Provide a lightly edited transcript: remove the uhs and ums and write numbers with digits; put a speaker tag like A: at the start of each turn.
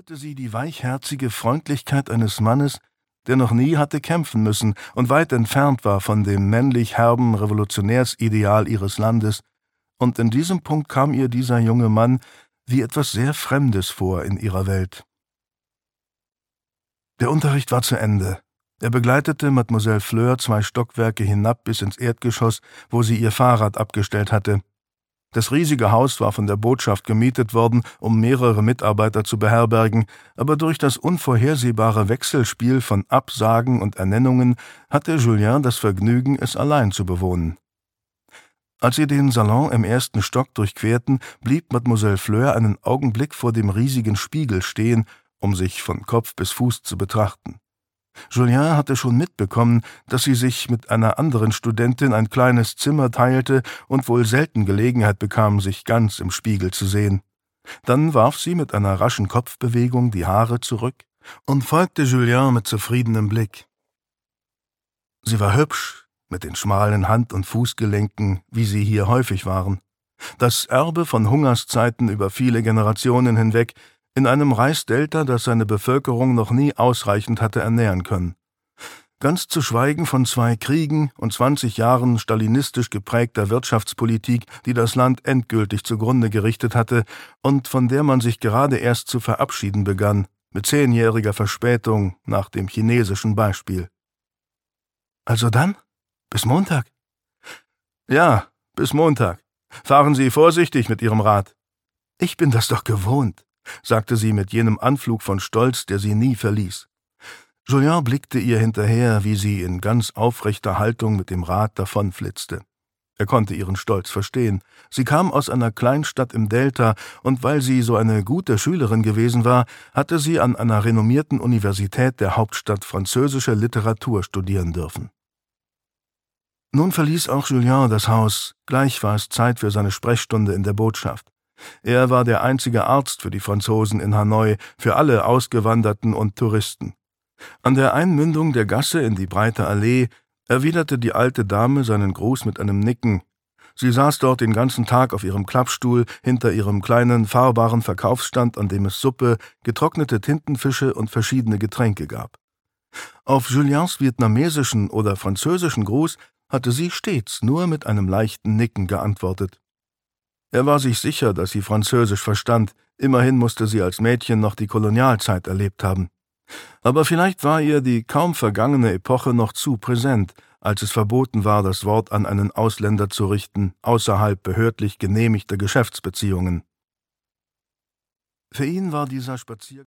A: bewunderte sie die weichherzige Freundlichkeit eines Mannes, der noch nie hatte kämpfen müssen und weit entfernt war von dem männlich herben Revolutionärsideal ihres Landes, und in diesem Punkt kam ihr dieser junge Mann wie etwas sehr Fremdes vor in ihrer Welt. Der Unterricht war zu Ende. Er begleitete Mademoiselle Fleur 2 Stockwerke hinab bis ins Erdgeschoss, wo sie ihr Fahrrad abgestellt hatte. Das riesige Haus war von der Botschaft gemietet worden, um mehrere Mitarbeiter zu beherbergen, aber durch das unvorhersehbare Wechselspiel von Absagen und Ernennungen hatte Julien das Vergnügen, es allein zu bewohnen. Als sie den Salon im 1. Stock durchquerten, blieb Mademoiselle Fleur einen Augenblick vor dem riesigen Spiegel stehen, um sich von Kopf bis Fuß zu betrachten. Julien hatte schon mitbekommen, dass sie sich mit einer anderen Studentin ein kleines Zimmer teilte und wohl selten Gelegenheit bekam, sich ganz im Spiegel zu sehen. Dann warf sie mit einer raschen Kopfbewegung die Haare zurück und folgte Julien mit zufriedenem Blick. Sie war hübsch, mit den schmalen Hand- und Fußgelenken, wie sie hier häufig waren. Das Erbe von Hungerszeiten über viele Generationen hinweg, in einem Reisdelta, das seine Bevölkerung noch nie ausreichend hatte ernähren können. Ganz zu schweigen von 2 Kriegen und 20 Jahren stalinistisch geprägter Wirtschaftspolitik, die das Land endgültig zugrunde gerichtet hatte und von der man sich gerade erst zu verabschieden begann, mit 10-jähriger Verspätung nach dem chinesischen Beispiel. »Also dann? Bis Montag?« »Ja, bis Montag. Fahren Sie vorsichtig mit Ihrem Rad.« »Ich bin das doch gewohnt«, sagte sie mit jenem Anflug von Stolz, der sie nie verließ. Julien blickte ihr hinterher, wie sie in ganz aufrechter Haltung mit dem Rad davonflitzte. Er konnte ihren Stolz verstehen. Sie kam aus einer Kleinstadt im Delta, und weil sie so eine gute Schülerin gewesen war, hatte sie an einer renommierten Universität der Hauptstadt französische Literatur studieren dürfen. Nun verließ auch Julien das Haus, gleich war es Zeit für seine Sprechstunde in der Botschaft. Er war der einzige Arzt für die Franzosen in Hanoi, für alle Ausgewanderten und Touristen. An der Einmündung der Gasse in die breite Allee erwiderte die alte Dame seinen Gruß mit einem Nicken. Sie saß dort den ganzen Tag auf ihrem Klappstuhl hinter ihrem kleinen, fahrbaren Verkaufsstand, an dem es Suppe, getrocknete Tintenfische und verschiedene Getränke gab. Auf Juliens vietnamesischen oder französischen Gruß hatte sie stets nur mit einem leichten Nicken geantwortet. Er war sich sicher, dass sie Französisch verstand, immerhin musste sie als Mädchen noch die Kolonialzeit erlebt haben. Aber vielleicht war ihr die kaum vergangene Epoche noch zu präsent, als es verboten war, das Wort an einen Ausländer zu richten, außerhalb behördlich genehmigter Geschäftsbeziehungen. Für ihn war dieser Spaziergang